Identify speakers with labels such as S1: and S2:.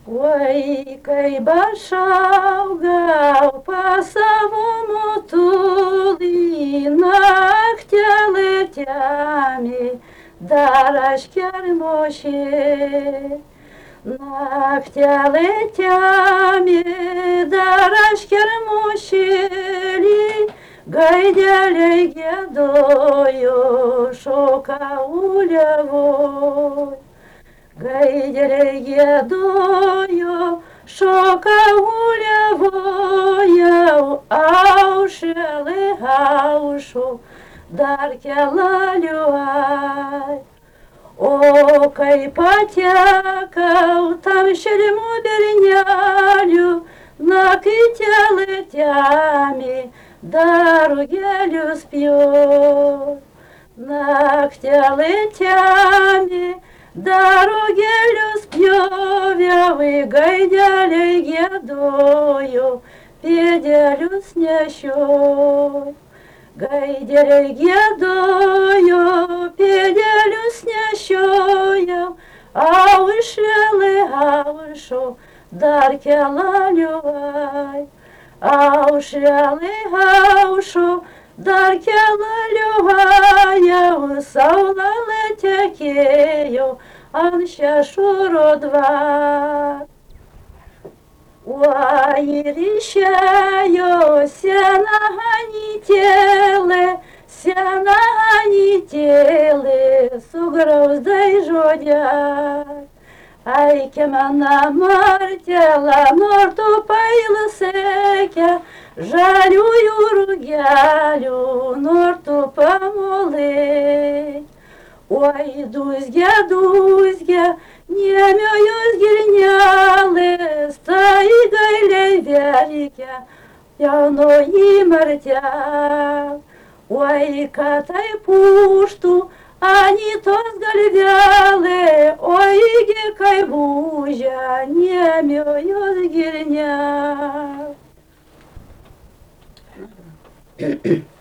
S1: Oi, kaip aš augau pas savo motulį, naktelė temė, dar aš kermošė. Naktelė temė, dar aš kermošėlį, gaideliai giedojo, šoka uliavoj. Gaideliai giedojo, šoka uliavojau, aušelė aušo, dar kelaliuoj. O kai patekau tam šelimų bernelių, naktelė temė, dar rugelius pjov. Naktelė temė, dar rugelius pjoviau, gaideliai giedojo, pėdelius nešioj. Gaideliai giedojo, pėdelius nešiojau, aušelė aušo, dar kelaliuoj. Aušelė aušo, dar kelaliuojau, saulelė tekėjo ant šešuro dvar. Oi, ir išėjo sena anytėlė, su grauzdai žodžiai. Aikė mana martelą, nortų pailasėkę, žaliųjų rugelių, nortų pamolai. Oi, dūzgia, niemiojos girnelės, tai gailiai verkia, jaunoji martel. Oi, kad tai puštų, anytos galvelė, oigi kaip būžia, niemiojos girnelės.